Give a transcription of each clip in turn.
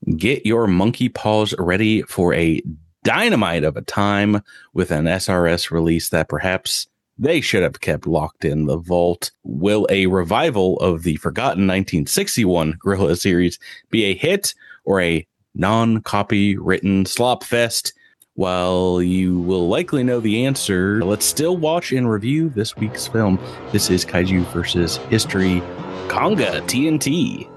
Get your monkey paws ready for a dynamite of a time with an SRS release that perhaps they should have kept locked in the vault. Will a revival of the forgotten 1961 Gorilla series be a hit or a non-copywritten slop fest? While you will likely know the answer, let's still watch and review this week's film. This is Kaiju versus History, Konga TNT.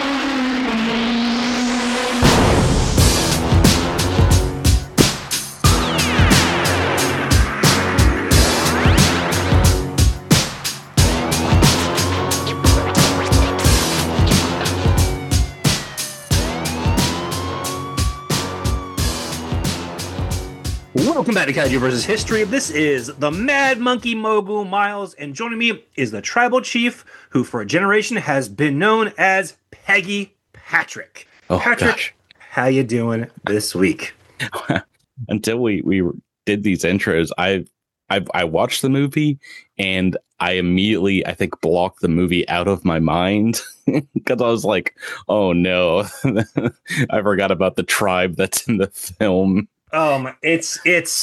Welcome back to Kaiju vs. History. This is the Mad Monkey Mogul Miles, and joining me is the tribal chief who for a generation has been known as Peggy Patrick. Oh, Patrick, gosh. how you doing this week? Until we did these intros, I watched the movie and I immediately, I think, blocked the movie out of my mind because I was like, oh no, I forgot about the tribe that's in the film. It's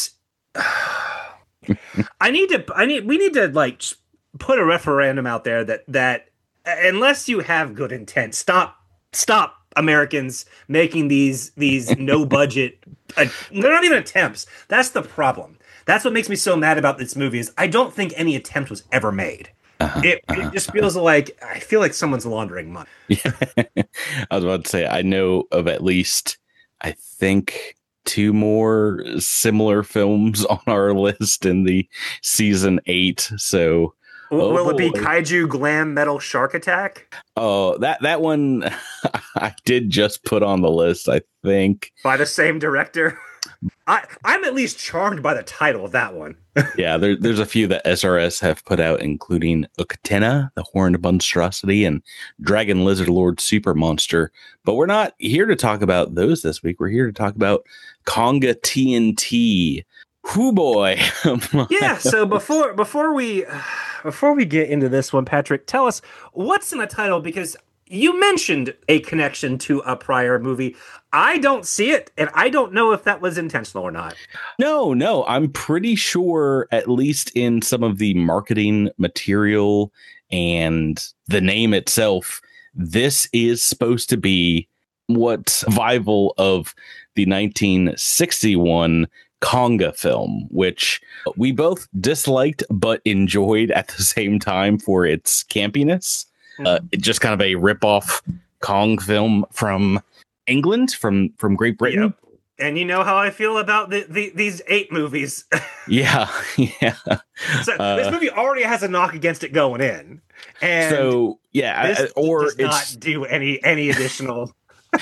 we need to like put a referendum out there that unless you have good intent, stop Americans making these no budget they're not even attempts. That's the problem. That's what makes me so mad about this movie is I don't think any attempt was ever made. It just feels like I feel like someone's laundering money. Yeah. I was about to say I know of at least I think 2 more similar films on our list in the season 8. So will it be Kaiju Glam Metal Shark Attack? Oh, that one I did just put on the list, I think. By the same director? I'm at least charmed by the title of that one. Yeah, there's a few that SRS have put out, including Uktena, the Horned Monstrosity, and Dragon Lizard Lord Super Monster. But we're not here to talk about those this week. We're here to talk about Konga TNT. Hoo boy. Yeah, so before we get into this one, Patrick, tell us what's in the title, because you mentioned a connection to a prior movie. I don't see it, and I don't know if that was intentional or not. No, I'm pretty sure, at least in some of the marketing material and the name itself, this is supposed to be what survival of the 1961 Konga film, which we both disliked but enjoyed at the same time for its campiness. It's just kind of a rip-off Kong film from England, from Great Britain. Yep. And you know how I feel about these 8 movies. Yeah. So this movie already has a knock against it going in, and so yeah, this or does it's not do any additional.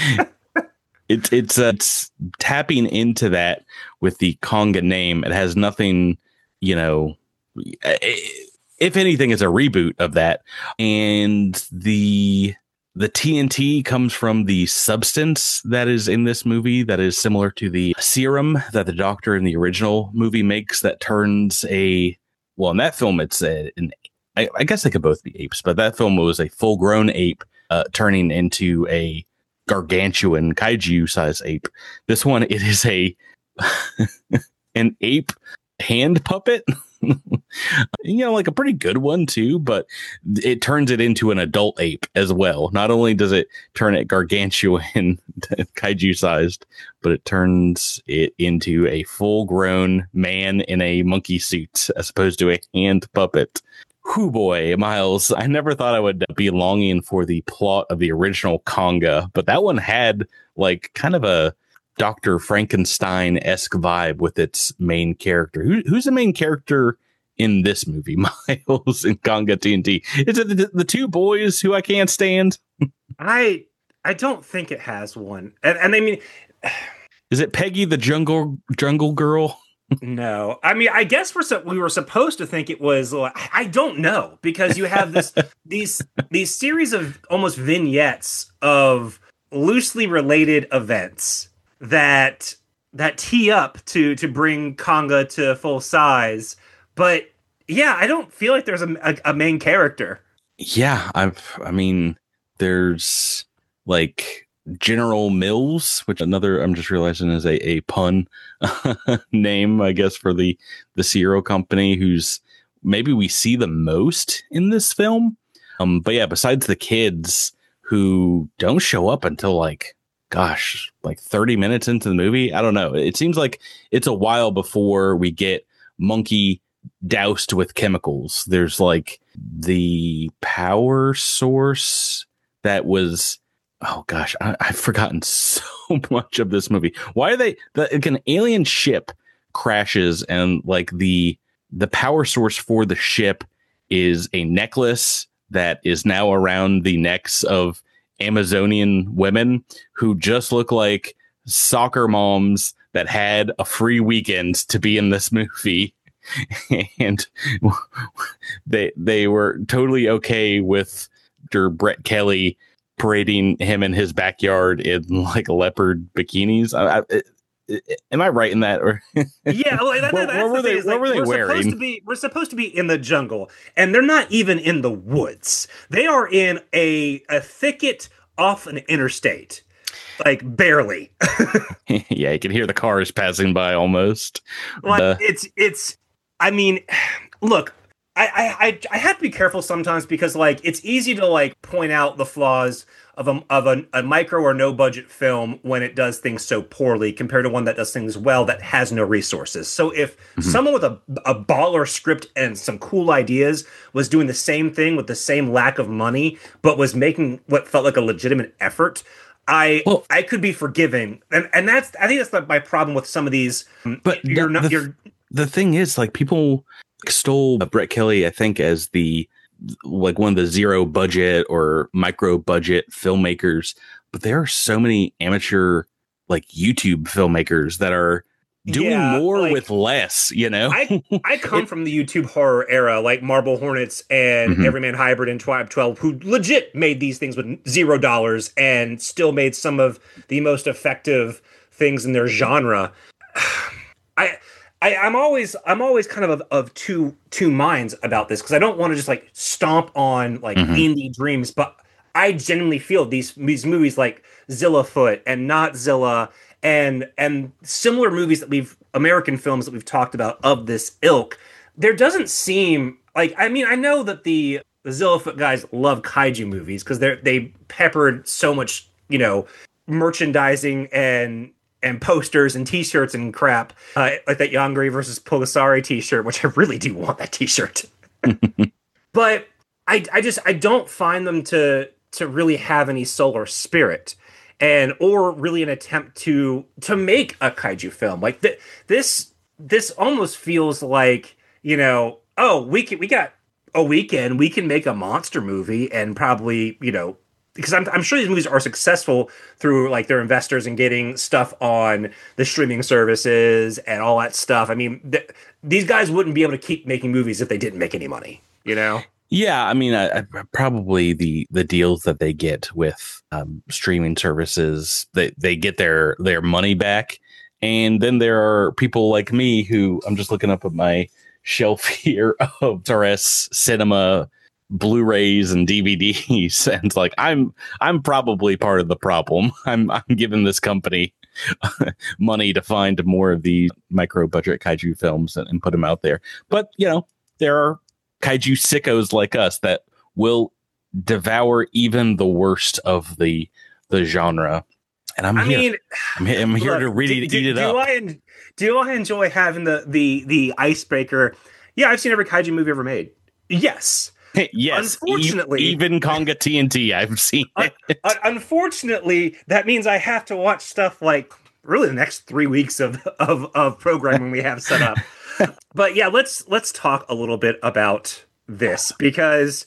It's tapping into that with the Konga name. It has nothing, if anything, it's a reboot of that. And the TNT comes from the substance that is in this movie that is similar to the serum that the doctor in the original movie makes that turns in that film, it's I guess they could both be apes, but that film was a full grown ape turning into a gargantuan kaiju size ape. This one, it is an ape hand puppet. Like a pretty good one too, but it turns it into an adult ape as well. Not only does it turn it gargantuan kaiju sized, but it turns it into a full grown man in a monkey suit as opposed to a hand puppet. Hoo boy, Miles, I never thought I would be longing for the plot of the original Konga, but that one had like kind of a Dr. Frankenstein-esque vibe with its main character. Who's the main character in this movie, Miles, in Konga TNT? Is it the 2 boys who I can't stand? I don't think it has one. And I mean, is it Peggy the Jungle Girl? No. I mean, I guess we were supposed to think it was. I don't know, because you have these series of almost vignettes of loosely related events that tee up to bring Konga to full size. But yeah, I don't feel like there's a main character. Yeah, I mean, there's like General Mills, which another I'm just realizing is a pun name, I guess, for the cereal company, who's maybe we see the most in this film. But yeah, besides the kids who don't show up until like 30 minutes into the movie. I don't know. It seems like it's a while before we get Monkey doused with chemicals. There's like the power source that was, oh gosh, I've forgotten so much of this movie. Why are like an alien ship crashes, and like the power source for the ship is a necklace that is now around the necks of Amazonian women who just look like soccer moms that had a free weekend to be in this movie. And they were totally okay with Brett Kelly parading him in his backyard in like leopard bikinis. Am I right in that? Or yeah, well, what were they wearing? We're supposed to be in the jungle, and they're not even in the woods. They are in a thicket off an interstate, like barely. Yeah, you can hear the cars passing by almost. Like it's. I mean, look. I have to be careful sometimes because like it's easy to like point out the flaws of a micro or no budget film when it does things so poorly compared to one that does things well that has no resources. So if someone with a baller script and some cool ideas was doing the same thing with the same lack of money but was making what felt like a legitimate effort, I could be forgiven. And I think that's my problem with some of these. But the thing is, like, people stole Brett Kelly, I think, as one of the zero budget or micro budget filmmakers. But there are so many amateur like YouTube filmmakers that are doing more with less, you know. I come from the YouTube horror era, like Marble Hornets and Everyman Hybrid and Tribe 12, who legit made these things with $0 and still made some of the most effective things in their genre. I'm always kind of two minds about this because I don't want to just like stomp on like indie dreams, but I genuinely feel these movies like Zillafoot and Not Zilla and similar movies American films that we've talked about of this ilk. There doesn't seem like, I mean, I know that the Zillafoot guys love kaiju movies because they peppered so much, you know, merchandising and posters and t-shirts and crap, like that Yangri versus Polisari t-shirt, which I really do want that t-shirt. But I don't find them to really have any soul or spirit, or really an attempt to make a kaiju film. Like this almost feels like, you know, we got a weekend, we can make a monster movie and probably, you know, because I'm sure these movies are successful through like their investors and getting stuff on the streaming services and all that stuff. I mean, these guys wouldn't be able to keep making movies if they didn't make any money, you know? Yeah, I mean, probably the deals that they get with streaming services, they get their money back. And then there are people like me who, I'm just looking up at my shelf here of SRS Cinema Blu-rays and DVDs, and like I'm probably part of the problem. I'm giving this company money to find more of these micro budget kaiju films and put them out there. But you know, there are kaiju sickos like us that will devour even the worst of the genre. And I'm here look, to really eat it up. Do I enjoy having the icebreaker? Yeah, I've seen every kaiju movie ever made. Yes. Yes, unfortunately, even Conga TNT, I've seen it. Unfortunately, that means I have to watch stuff like really the next 3 weeks of programming we have set up. But yeah, let's talk a little bit about this because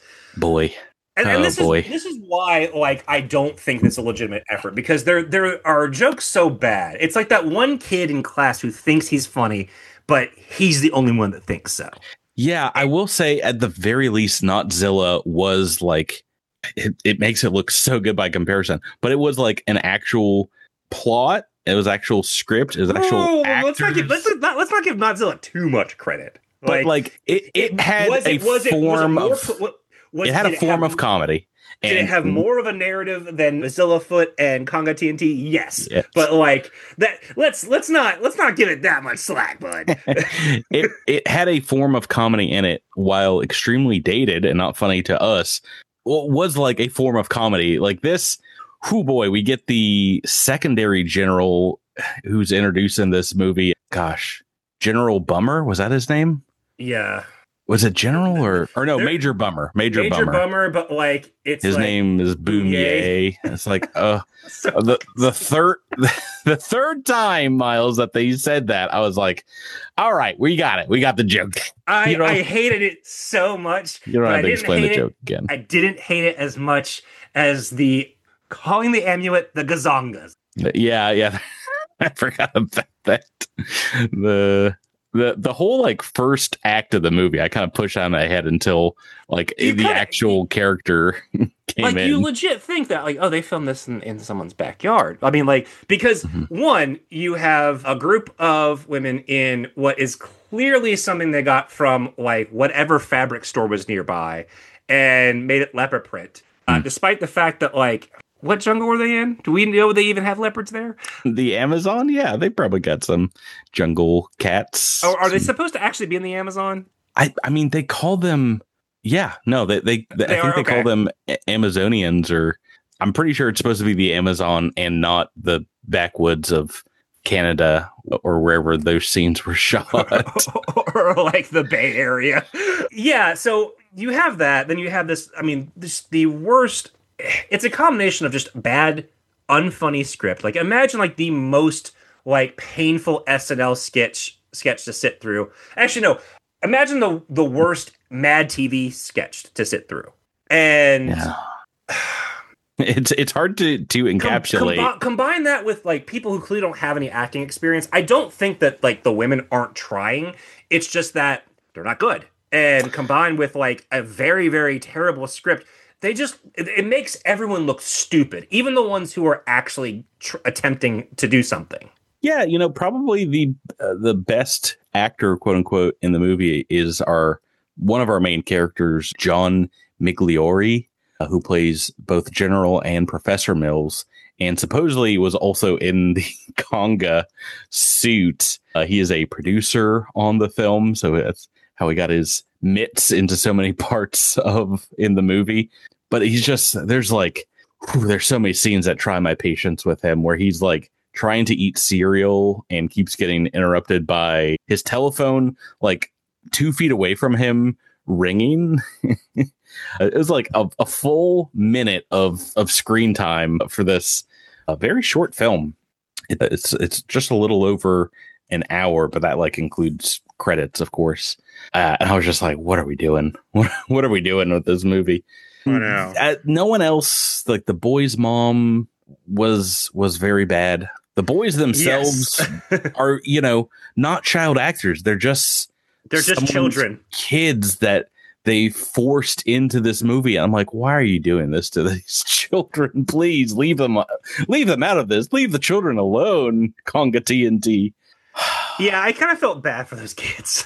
this is why like I don't think it's a legitimate effort because there are jokes so bad. It's like that one kid in class who thinks he's funny, but he's the only one that thinks so. Yeah, I will say at the very least, Notzilla was like, it makes it look so good by comparison, but it was like an actual plot. It was actual script. It was actual actors. Let's not give Notzilla too much credit. But like it had a form of. it had a form of comedy. Did it have more of a narrative than Zillafoot and Conga TNT? Yes. But like that, let's not give it that much slack, bud. it had a form of comedy in it, while extremely dated and not funny to us. Was like a form of comedy. Like this, whoo boy, we get the secondary general who's introduced in this movie. Gosh, General Bummer, was that his name? Yeah. Was it General or no? Major Bummer. Major Bummer, but like it's his name is Boomier. It's like the third time, Miles, that they said that, I was like, all right, we got it. We got the joke. I hated it so much. You don't have to explain the joke again. I didn't hate it as much as the calling the amulet the Gazongas. Yeah. I forgot about that. The whole like first act of the movie, I kind of pushed on my head until like actual character came like, in. You legit think that like, oh, they filmed this in someone's backyard. I mean, like, because one, you have a group of women in what is clearly something they got from like whatever fabric store was nearby and made it leopard print, despite the fact that like, what jungle were they in? Do we know they even have leopards there? The Amazon? Yeah, they probably got some jungle cats. Are they supposed to actually be in the Amazon? I mean, they call them. Yeah, no, I think they call them Amazonians, or I'm pretty sure it's supposed to be the Amazon and not the backwoods of Canada or wherever those scenes were shot. Or like the Bay Area. Yeah, so you have that. Then you have this. I mean, the worst. It's a combination of just bad, unfunny script. Like imagine like the most like painful SNL sketch to sit through. Actually, no. Imagine the worst Mad TV sketch to sit through. And it's hard to encapsulate. Combine that with like people who clearly don't have any acting experience. I don't think that like the women aren't trying. It's just that they're not good. And combined with like a very, very terrible script, it makes everyone look stupid, even the ones who are actually attempting to do something. Yeah, probably the best actor, quote unquote, in the movie is one of our main characters, John Migliore, who plays both General and Professor Mills, and supposedly was also in the Conga suit. He is a producer on the film, so that's how he got his mitts into so many parts in the movie. But he's just, there's so many scenes that try my patience with him, where he's like trying to eat cereal and keeps getting interrupted by his telephone like 2 feet away from him ringing. It was like a full minute of screen time for this very short film. It's just a little over an hour, but that like includes credits, of course. And I was just like, what are we doing? What are we doing with this movie? I know. No one else, like the boys' mom was very bad. The boys themselves are, not child actors. They're just children, kids that they forced into this movie. I'm like, why are you doing this to these children? Please leave them out of this. Leave the children alone. Conga TNT. Yeah, I kind of felt bad for those kids.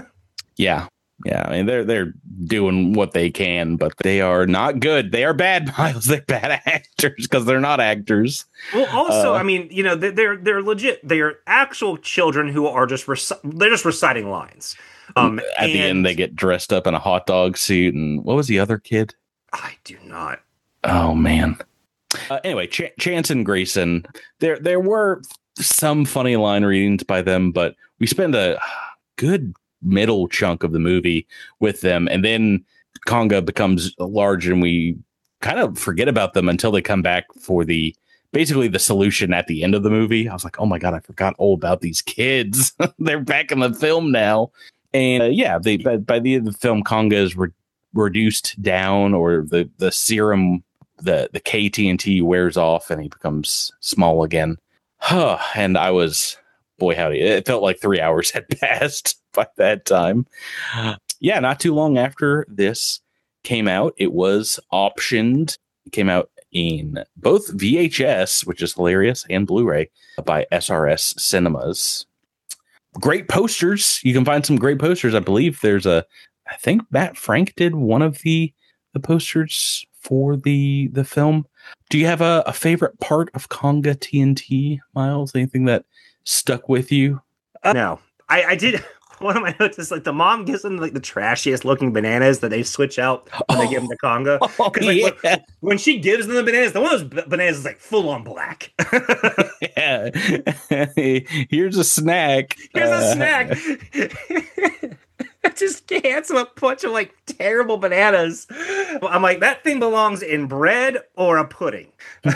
Yeah. I mean, they're doing what they can, but they are not good. They are bad, Miles. They're bad actors because they're not actors. Well, also, I mean, they're legit. They are actual children who are just reciting lines. At the end, they get dressed up in a hot dog suit. And what was the other kid? I do not. Oh man. Anyway, Chance and Grayson. There were some funny line readings by them, but we spend a good middle chunk of the movie with them, and then Conga becomes large and we kind of forget about them until they come back for basically the solution at the end of the movie. I was like, oh my god, I forgot all about these kids. They're back in the film now. And by the end of the film, Conga is reduced down, or the serum, the KTNT wears off and he becomes small again. And I was, boy howdy, it felt like 3 hours had passed by that time. Yeah, not too long after this came out, it was optioned. It came out in both VHS, which is hilarious, and Blu-ray by SRS Cinemas. Great posters. You can find some great posters. I believe I think Matt Frank did one of the the posters for the film. Do you have a favorite part of Conga TNT, Miles? Anything that stuck with you? No, I did. One of my notes is like the mom gives them like the trashiest looking bananas that they switch out when they give them the Conga. Because like when she gives them the bananas, the one of those bananas is like full on black. Yeah. Here's a snack. Here's a snack. Just hands him a bunch of like terrible bananas. I'm like, that thing belongs in bread or a pudding.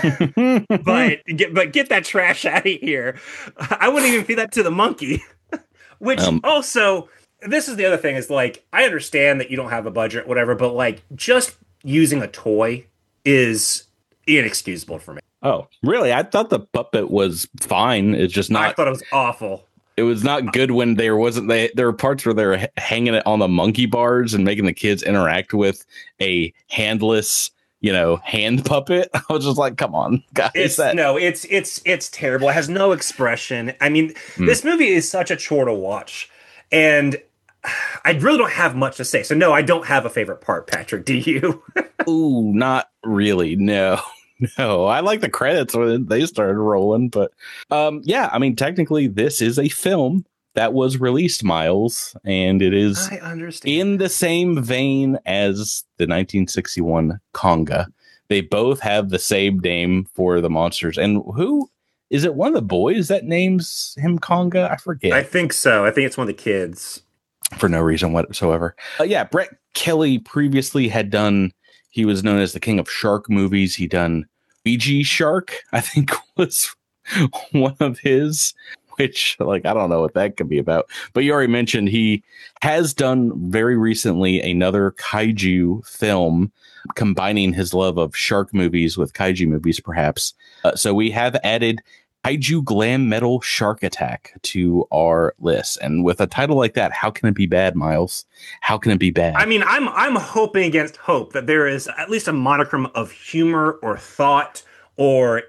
but get that trash out of here. I wouldn't even feed that to the monkey. Which also, this is the other thing is like, I understand that you don't have a budget, whatever, but like just using a toy is inexcusable for me. Oh, really? I thought the puppet was fine. It's just not. I thought it was awful. It was not good when there were parts where they were hanging it on the monkey bars and making the kids interact with a handless, hand puppet. I was just like, come on, guys. It's terrible. It has no expression. I mean, this movie is such a chore to watch. And I really don't have much to say. So no, I don't have a favorite part, Patrick. Do you? Ooh, not really. No. No, I like the credits when they started rolling, but yeah, I mean, technically, this is a film that was released, Miles, and it is I understand. In the same vein as the 1961 Conga. They both have the same name for the monsters. And who is it? One of the boys that names him Conga? I forget. I think so. I think it's one of the kids. For no reason whatsoever. Yeah, Brett Kelly previously had done. He was known as the king of shark movies. He done Ouija Shark, I think was one of his, which like, I don't know what that could be about, but you already mentioned he has done very recently another kaiju film combining his love of shark movies with kaiju movies, perhaps. So we have added Kaiju Glam Metal Shark Attack to our list. And with a title like that, how can it be bad, Miles? How can it be bad? I mean, I'm hoping against hope that there is at least a modicum of humor or thought or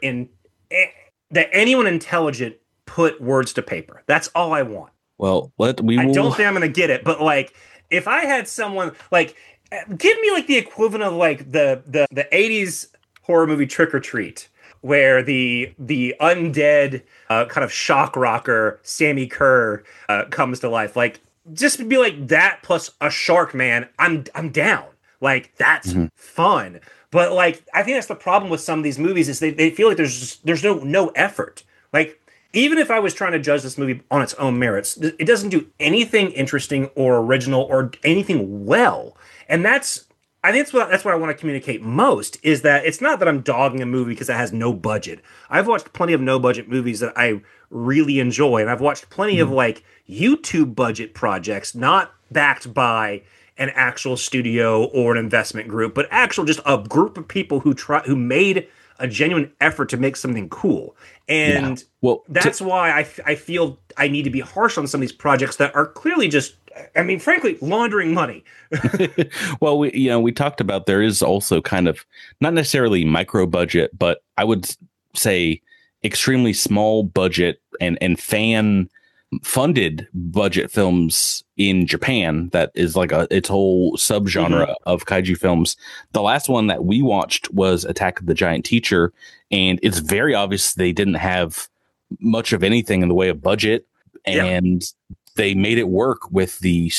that anyone intelligent put words to paper. That's all I want. Well, I don't think I'm going to get it, but like if I had someone like give me like the equivalent of like the 80s horror movie Trick or Treat, where the undead kind of shock rocker Sammy Kerr comes to life. Like, just be like that plus a shark man. I'm down. Like, that's fun. But like, I think that's the problem with some of these movies is they feel like there's no effort. Like, even if I was trying to judge this movie on its own merits, it doesn't do anything interesting or original or anything well. And I think that's what I want to communicate most is that it's not that I'm dogging a movie because it has no budget. I've watched plenty of no budget movies that I really enjoy, and I've watched plenty of like YouTube budget projects not backed by an actual studio or an investment group, but actual just a group of people who made a genuine effort to make something cool. And that's why I feel I need to be harsh on some of these projects that are clearly just, I mean, frankly, laundering money. Well, we talked about there is also kind of not necessarily micro budget, but I would say extremely small budget and fan funded budget films in Japan that is like its whole subgenre of kaiju films. The last one that we watched was Attack of the Giant Teacher, and it's very obvious they didn't have much of anything in the way of budget, and they made it work with the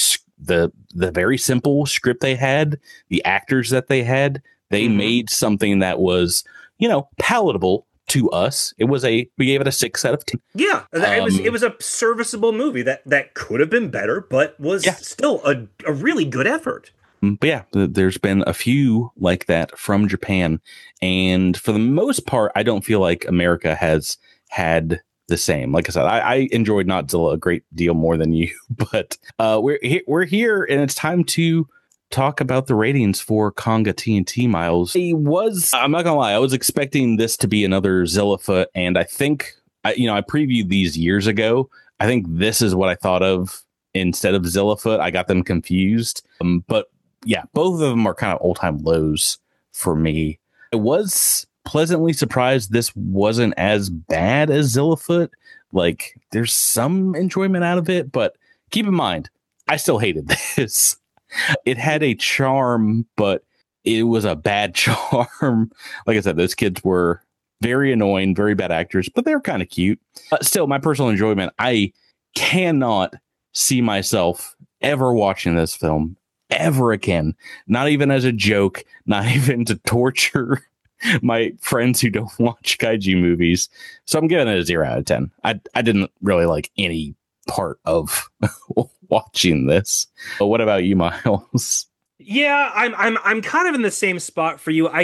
very simple script they had, the actors that they had. They made something that was, palatable to us. We gave it a 6 out of 10. Yeah, it was a serviceable movie that could have been better, but was still a really good effort. But yeah, there's been a few like that from Japan, and for the most part, I don't feel like America has had the same. Like I said, I enjoyed Notzilla a great deal more than you, but we're here, and it's time to talk about the ratings for Conga TNT, Miles. I'm not gonna lie, I was expecting this to be another Zillafoot, and I think I previewed these years ago. I think this is what I thought of instead of Zillafoot. I got them confused, but yeah, both of them are kind of all-time lows for me. I was pleasantly surprised this wasn't as bad as Zillafoot. Like, there's some enjoyment out of it, but keep in mind, I still hated this. It had a charm, but it was a bad charm. Like I said, those kids were very annoying, very bad actors, but they're kind of cute. Still, my personal enjoyment, I cannot see myself ever watching this film ever again. Not even as a joke, not even to torture my friends who don't watch kaiju movies. So I'm giving it a 0 out of 10. I didn't really like any part of watching this. But what about you, Miles? Yeah, I'm kind of in the same spot for you.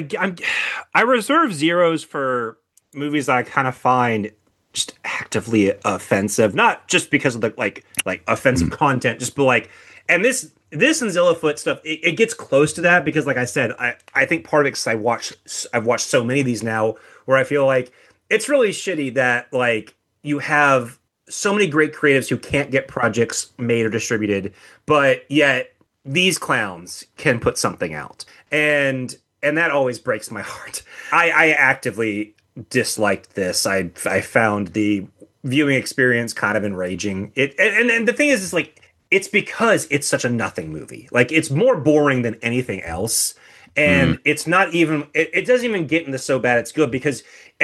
I reserve zeros for movies that I kind of find just actively offensive, not just because of the like offensive content, just but like, and this and Zillafoot stuff, it gets close to that because, like I said, I think part of it because I've watched so many of these now where I feel like it's really shitty that like you have so many great creatives who can't get projects made or distributed, but yet these clowns can put something out, and that always breaks my heart. I actively disliked this. I found the viewing experience kind of enraging. And the thing is like it's because it's such a nothing movie. Like it's more boring than anything else, and it's not even. It doesn't even get into so bad it's good because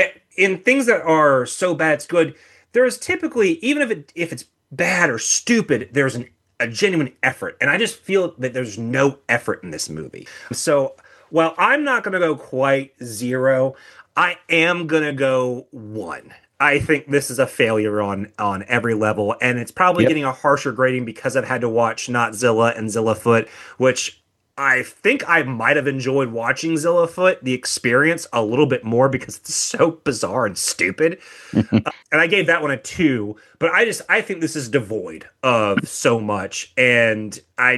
in things that are so bad it's good, there is typically, even if it's bad or stupid, there's a genuine effort, and I just feel that there's no effort in this movie. So while I'm not going to go quite 0, I am going to go 1. I think this is a failure on every level, and it's probably getting a harsher grading because I've had to watch Notzilla and Zillafoot, which I think I might have enjoyed watching Zillafoot, the experience, a little bit more because it's so bizarre and stupid. And I gave that one a 2, but I think this is devoid of so much, and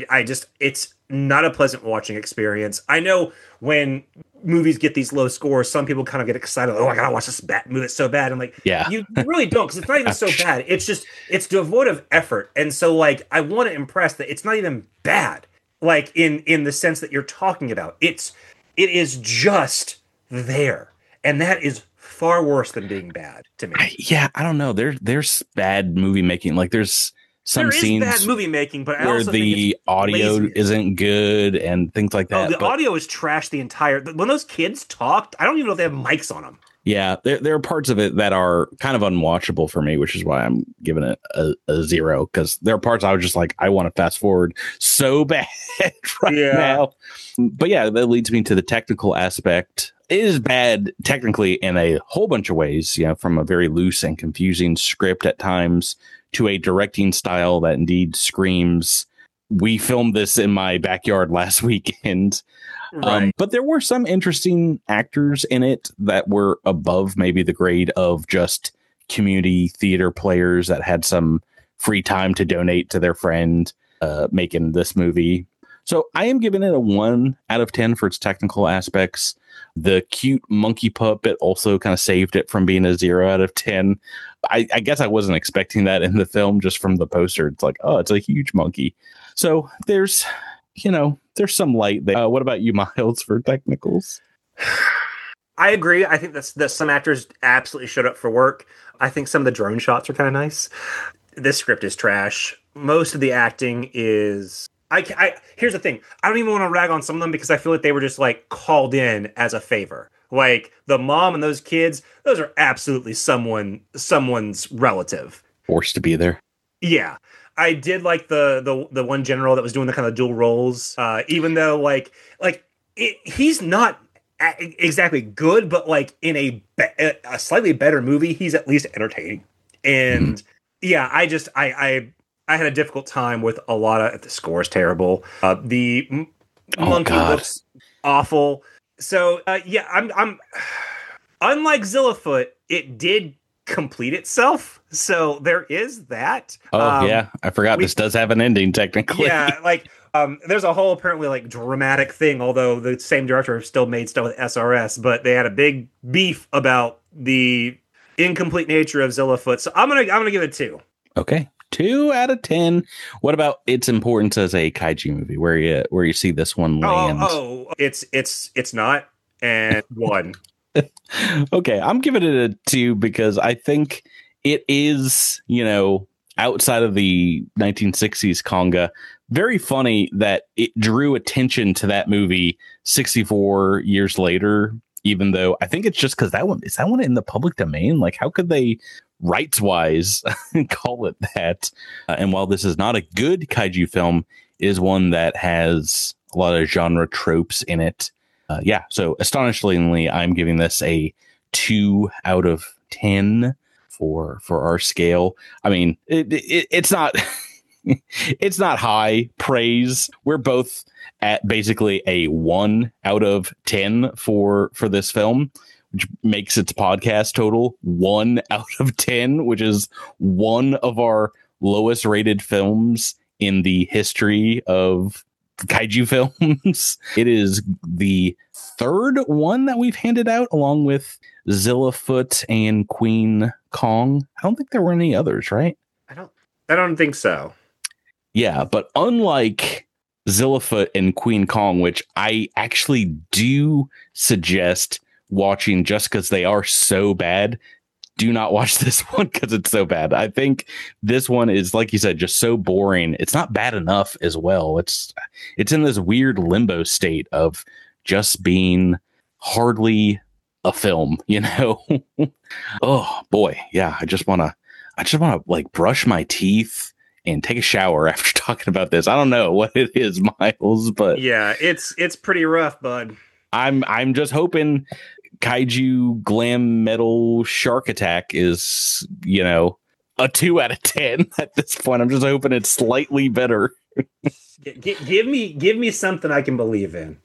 it's not a pleasant watching experience. I know when movies get these low scores, some people kind of get excited. Oh, I gotta watch this movie. It's so bad. I'm like, yeah, you really don't, because it's not even so bad. It's devoid of effort, and so like I want to impress that it's not even bad. Like in the sense that you're talking about, it is just there, and that is far worse than being bad to me. I don't know. There's bad movie making. Like there's some scenes bad movie making, but where the audio isn't good and things like that. The audio is trash. The entire when those kids talked, I don't even know if they have mics on them. Yeah, there are parts of it that are kind of unwatchable for me, which is why I'm giving it a 0, because there are parts I was just like, I want to fast forward so bad now. But yeah, that leads me to the technical aspect. It is bad technically in a whole bunch of ways, from a very loose and confusing script at times to a directing style that indeed screams, we filmed this in my backyard last weekend. Right. But there were some interesting actors in it that were above maybe the grade of just community theater players that had some free time to donate to their friend making this movie. So I am giving it a 1 out of 10 for its technical aspects. The cute monkey puppet also kind of saved it from being a 0 out of 10. I guess I wasn't expecting that in the film just from the poster. It's like, oh, it's a huge monkey. So there's some light there. What about you, Miles, for technicals? I agree. I think that some actors absolutely showed up for work. I think some of the drone shots are kind of nice. This script is trash. Most of the acting is... here's the thing. I don't even want to rag on some of them because I feel like they were just like called in as a favor. Like the mom and those kids, those are absolutely someone's relative. Forced to be there. Yeah. I did like the one general that was doing the kind of dual roles, even though he's not exactly good, but like in a slightly better movie, he's at least entertaining. And yeah, I had a difficult time with a lot of the score is terrible. The monkey looks awful. So yeah, I'm unlike Zillafoot, it did complete itself, so there is that. Yeah, I forgot this does have an ending technically. Yeah, like there's a whole apparently like dramatic thing, although the same director still made stuff with SRS, but they had a big beef about the incomplete nature of Zillafoot. So I'm gonna give it 2. Okay, 2 out of 10. What about its importance as a kaiju movie? Where you see this one land? It's not, and 1. Okay, I'm giving it a 2 because I think it is, outside of the 1960s conga, very funny that it drew attention to that movie 64 years later, even though I think it's just because is that one in the public domain? Like, how could they rights wise call it that? And while this is not a good kaiju film, it is one that has a lot of genre tropes in it. So astonishingly, I'm giving this a 2 out of 10 for our scale. I mean, it's not it's not high praise. We're both at basically a 1 out of 10 for this film, which makes its podcast total 1 out of 10, which is one of our lowest rated films in the history of kaiju films. It is the third one that we've handed out, along with Zillafoot and Queen Kong. I don't think there were any others, right? I don't think so. Yeah, but unlike Zillafoot and Queen Kong, which I actually do suggest watching just because they are so bad, do not watch this one because it's so bad. I think this one is, like you said, just so boring. It's not bad enough as well. It's in this weird limbo state of just being hardly a film, you know? Oh boy. Yeah. I just want to like brush my teeth and take a shower after talking about this. I don't know what it is, Miles, but yeah, it's pretty rough, bud. I'm just hoping Kaiju Glam Metal Shark Attack is, a 2 out of 10 at this point. I'm just hoping it's slightly better. Give me something I can believe in.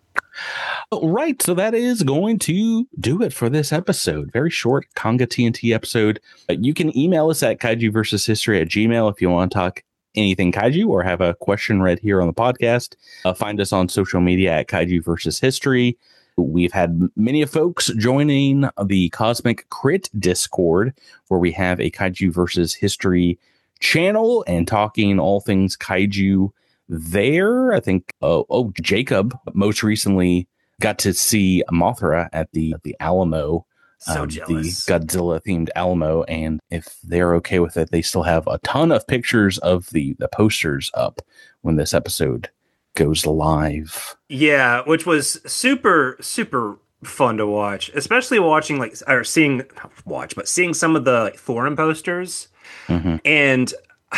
Right. So that is going to do it for this episode. Very short Conga TNT episode. You can email us at kaijuversushistory@gmail.com if you want to talk anything kaiju or have a question read here on the podcast. Find us on social media at Kaiju Versus History. We've had many folks joining the Cosmic Crit Discord, where we have a Kaiju Versus History channel and talking all things kaiju there. I think Jacob most recently got to see Mothra at the Alamo. So jealous. The Godzilla themed Alamo, and if they're okay with it, they still have a ton of pictures of the posters up when this episode goes live. Yeah, which was super, super fun to watch, especially seeing some of the forum posters. Mm-hmm. And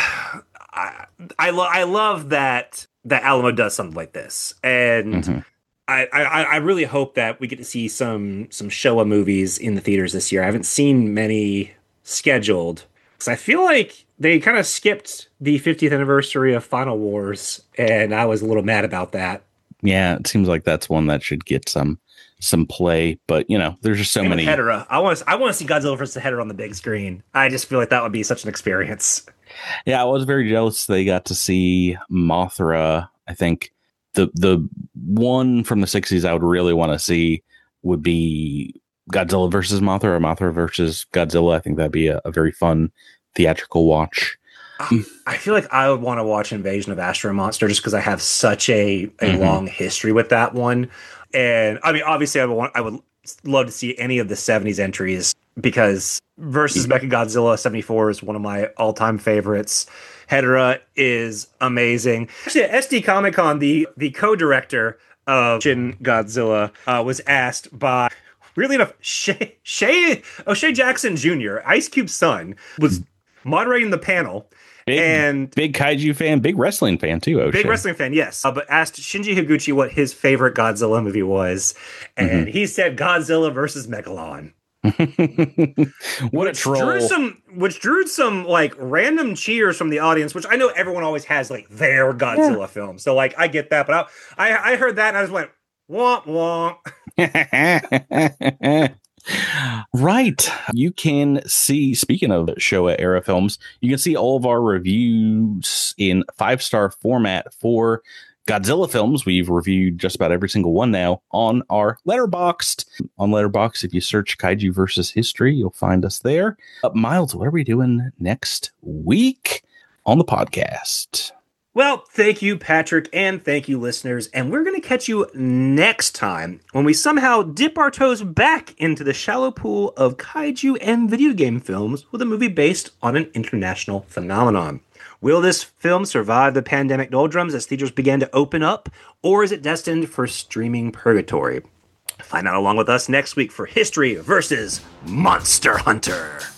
I love that Alamo does something like this. And mm-hmm. I really hope that we get to see some Showa movies in the theaters this year. I haven't seen many scheduled because I feel like they kind of skipped the 50th anniversary of Final Wars, and I was a little mad about that. Yeah, it seems like that's one that should get some play, but there's just so many. Hedorah. I want to see Godzilla vs. Hedorah on the big screen. I just feel like that would be such an experience. Yeah, I was very jealous they got to see Mothra. I think the one from the 60s I would really want to see would be Godzilla versus Mothra or Mothra versus Godzilla. I think that'd be a very fun theatrical watch. I feel like I would want to watch Invasion of Astro Monster just because I have such a long history with that one. And I mean, obviously I would love to see any of the 70s entries because versus Mechagodzilla 74 is one of my all-time favorites. Hedorah is amazing. Actually, at SD Comic Con, the co-director of Shin Godzilla was asked by, weirdly enough, O'Shea Jackson Jr., Ice Cube's son, was moderating the panel. Big kaiju fan, big wrestling fan too. O'Shea. Big wrestling fan, yes. But asked Shinji Higuchi what his favorite Godzilla movie was, and he said Godzilla versus Megalon. What a troll! Which drew some like random cheers from the audience, which I know everyone always has like their Godzilla film. So like I get that, but I heard that and I just went womp womp. Right. You can see, speaking of Showa era films, you can see all of our reviews in 5-star format for Godzilla films. We've reviewed just about every single one now on our Letterboxd. On Letterboxd, if you search Kaiju versus History, you'll find us there. Miles, what are we doing next week on the podcast? Well, thank you, Patrick, and thank you, listeners. And we're going to catch you next time when we somehow dip our toes back into the shallow pool of kaiju and video game films with a movie based on an international phenomenon. Will this film survive the pandemic doldrums as theaters began to open up, or is it destined for streaming purgatory? Find out along with us next week for History versus Monster Hunter.